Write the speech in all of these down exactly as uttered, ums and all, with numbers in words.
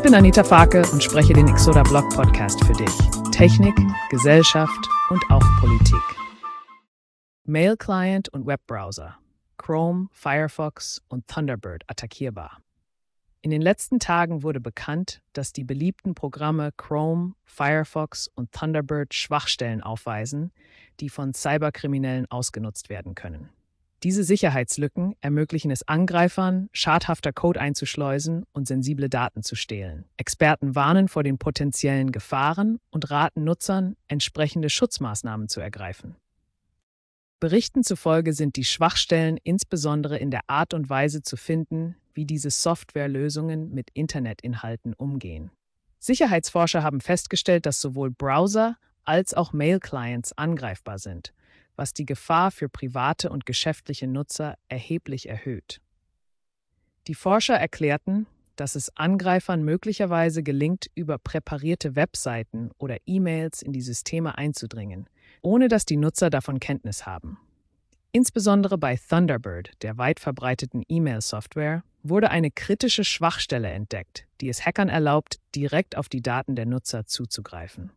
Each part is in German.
bin Anita Farke und spreche den Exoda Blog Podcast für dich. Technik, Gesellschaft und auch Politik. Mail-Client und Webbrowser, Chrome, Firefox und Thunderbird attackierbar. In den letzten Tagen wurde bekannt, dass die beliebten Programme Chrome, Firefox und Thunderbird Schwachstellen aufweisen, die von Cyberkriminellen ausgenutzt werden können. Diese Sicherheitslücken ermöglichen es Angreifern, schadhafter Code einzuschleusen und sensible Daten zu stehlen. Experten warnen vor den potenziellen Gefahren und raten Nutzern, entsprechende Schutzmaßnahmen zu ergreifen. Berichten zufolge sind die Schwachstellen insbesondere in der Art und Weise zu finden, wie diese Softwarelösungen mit Internetinhalten umgehen. Sicherheitsforscher haben festgestellt, dass sowohl Browser als auch Mail-Clients angreifbar sind, was die Gefahr für private und geschäftliche Nutzer erheblich erhöht. Die Forscher erklärten, dass es Angreifern möglicherweise gelingt, über präparierte Webseiten oder E-Mails in die Systeme einzudringen, ohne dass die Nutzer davon Kenntnis haben. Insbesondere bei Thunderbird, der weit verbreiteten E-Mail-Software, wurde eine kritische Schwachstelle entdeckt, die es Hackern erlaubt, direkt auf die Daten der Nutzer zuzugreifen.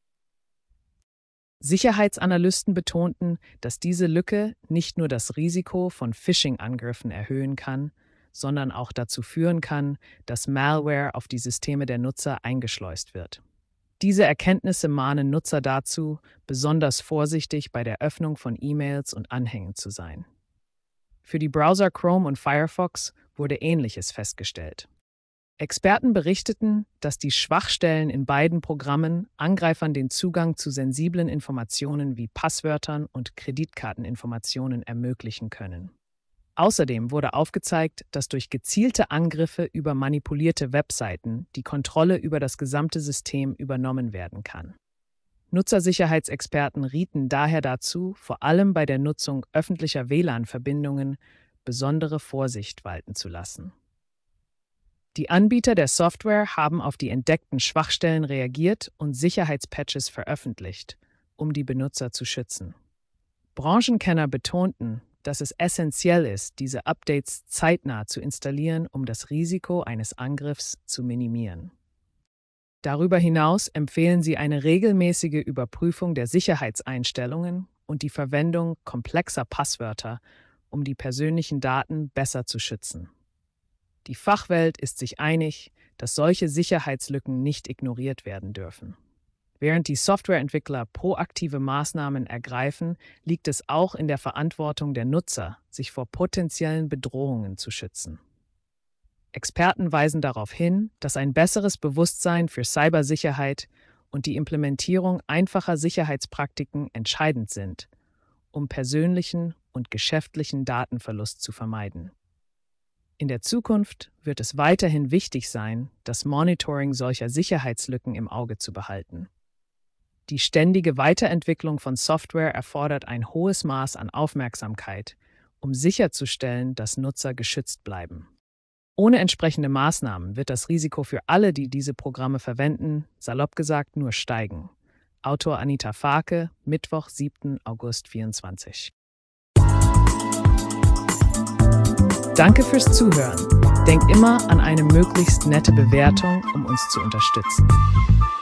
Sicherheitsanalysten betonten, dass diese Lücke nicht nur das Risiko von Phishing-Angriffen erhöhen kann, sondern auch dazu führen kann, dass Malware auf die Systeme der Nutzer eingeschleust wird. Diese Erkenntnisse mahnen Nutzer dazu, besonders vorsichtig bei der Öffnung von E-Mails und Anhängen zu sein. Für die Browser Chrome und Firefox wurde Ähnliches festgestellt. Experten berichteten, dass die Schwachstellen in beiden Programmen Angreifern den Zugang zu sensiblen Informationen wie Passwörtern und Kreditkarteninformationen ermöglichen können. Außerdem wurde aufgezeigt, dass durch gezielte Angriffe über manipulierte Webseiten die Kontrolle über das gesamte System übernommen werden kann. Nutzersicherheitsexperten rieten daher dazu, vor allem bei der Nutzung öffentlicher W L A N-Verbindungen besondere Vorsicht walten zu lassen. Die Anbieter der Software haben auf die entdeckten Schwachstellen reagiert und Sicherheitspatches veröffentlicht, um die Benutzer zu schützen. Branchenkenner betonten, dass es essentiell ist, diese Updates zeitnah zu installieren, um das Risiko eines Angriffs zu minimieren. Darüber hinaus empfehlen sie eine regelmäßige Überprüfung der Sicherheitseinstellungen und die Verwendung komplexer Passwörter, um die persönlichen Daten besser zu schützen. Die Fachwelt ist sich einig, dass solche Sicherheitslücken nicht ignoriert werden dürfen. Während die Softwareentwickler proaktive Maßnahmen ergreifen, liegt es auch in der Verantwortung der Nutzer, sich vor potenziellen Bedrohungen zu schützen. Experten weisen darauf hin, dass ein besseres Bewusstsein für Cybersicherheit und die Implementierung einfacher Sicherheitspraktiken entscheidend sind, um persönlichen und geschäftlichen Datenverlust zu vermeiden. In der Zukunft wird es weiterhin wichtig sein, das Monitoring solcher Sicherheitslücken im Auge zu behalten. Die ständige Weiterentwicklung von Software erfordert ein hohes Maß an Aufmerksamkeit, um sicherzustellen, dass Nutzer geschützt bleiben. Ohne entsprechende Maßnahmen wird das Risiko für alle, die diese Programme verwenden, salopp gesagt nur steigen. Autor Anita Farke, Mittwoch, siebten August vierundzwanzig. Danke fürs Zuhören. Denk immer an eine möglichst nette Bewertung, um uns zu unterstützen.